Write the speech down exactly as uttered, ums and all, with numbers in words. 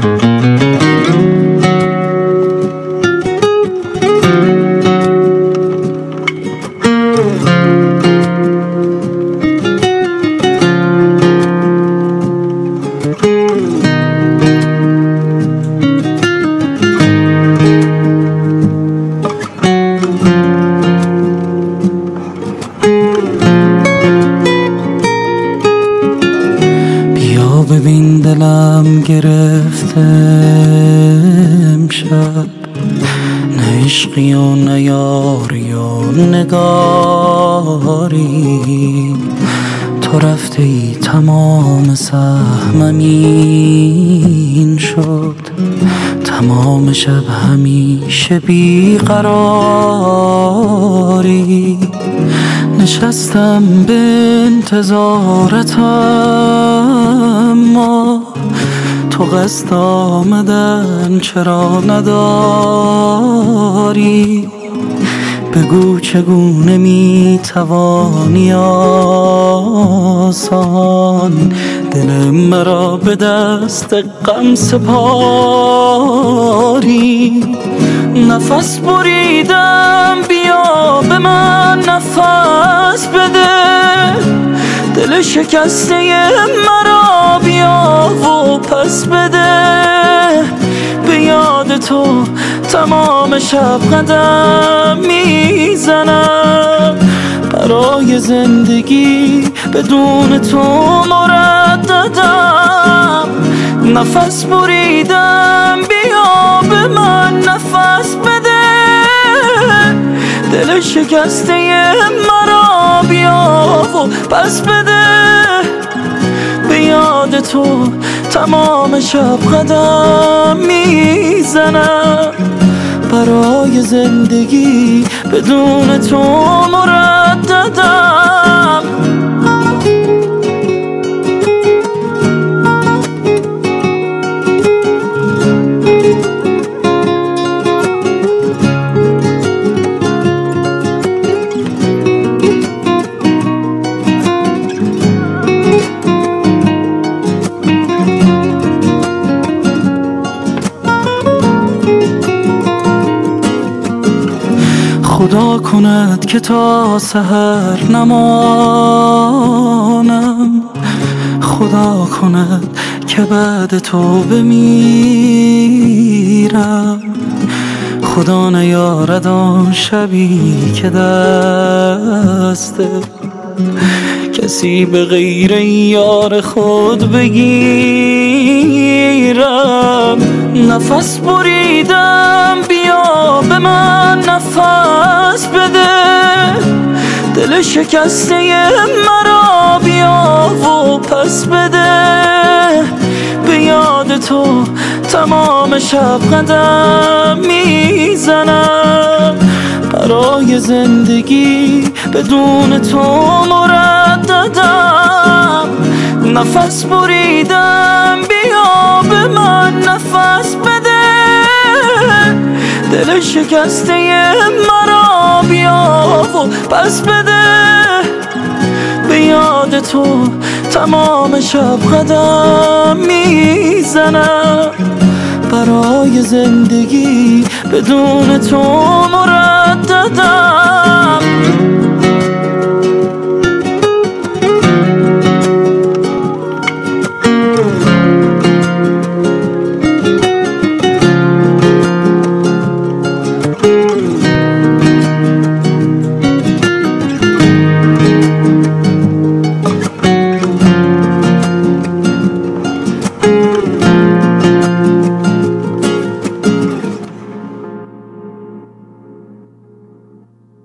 ببین دلم گرفته امشب، نه عشقی و نه یاری و نگاری. تو رفته ای تمام سهمم این شد، تمام شب همیشه بیقراری. نشستم به انتظارت اما تو قصد آمدن چرا نداری؟ بگو چگونه میتوانی آسان دل مرا به دست غم سپاری؟ نفس بریدم بیا به من نفس بده، دل شکسته مرا بیا و پس بده. به یاد تو تمام شب قدم میزنم، برای زندگی بدون تو مرددم. نفس بریدم بیا به من نفس بده، دل شکسته مرا بیا و پس بده. به یاد تو تمام شب قدم میزنم، برای زندگی بدون تو مرددم. خدا کند که تا سحر نمانم، خدا کند که بعد تو بمیرم. خدا نیارد آن شبی که دست کسی به غیر یار خود بگیرم. نفس بریدم بیا به من نفس بده، دل شکسته مرا بیا و پس بده. به یاد تو تمام شب قدم میزنم، برای زندگی بدون تو مرددم. نفس بریدم بیا به من نفس بده، دل شکسته مرا بیا و پس بده. به یاد تو تمام شب قدم میزنم، برای زندگی بدون تو مرددم.